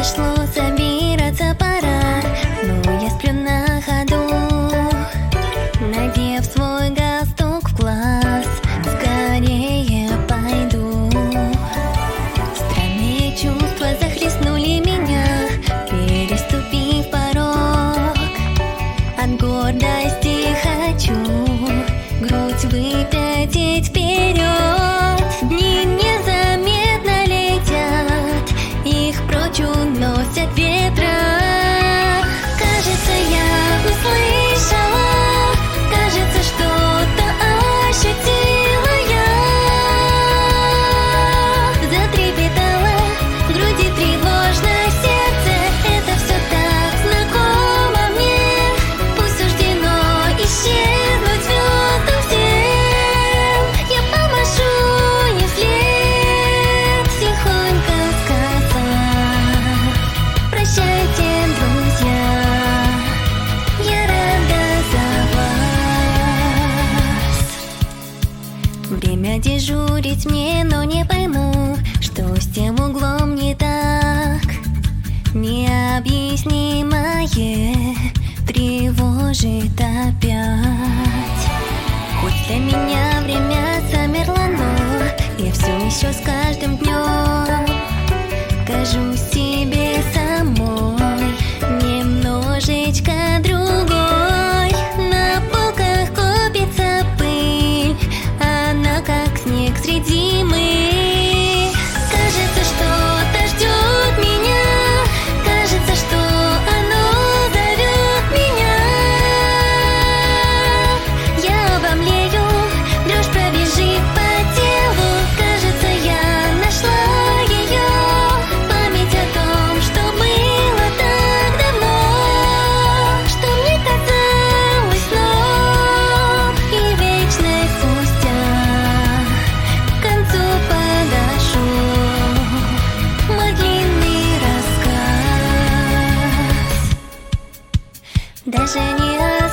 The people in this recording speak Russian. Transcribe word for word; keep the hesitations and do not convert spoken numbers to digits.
зашло, собираться пора, но я сплю на ходу, надев свой галстук в класс, скорее пойду. Странные чувства захлестнули меня, переступив порог. От гордости хочу грудь выпятить вперед. Дни незаметно летят, их прочь уносят ветра. Кажется, я услышала, кажется, что-то ощутила я. Затрепетало в груди тревожно сердце, это все так знакомо мне. Пусть суждено исчезнуть звездам всем, я помашу им вслед, тихонько сказать: прощайте, друзья, я рада за вас. Время дежурить мне, но не пойму, что с тем углом не так. Необъяснимое тревожит опять. Хоть для меня время замерло, но я все еще с каждым днем кажусь себе самой немножечко другой. На полках копится пыль, она как снег среди зимы. Кажется, что-то ждет меня, кажется, что оно зовет меня. Я обомлею, дрожь пробежит по телу. Кажется, я нашла ее, память о том, что было так давно, что мне казалось сном, и вечность спустя к концу подошел мой длинный рассказ. Даже не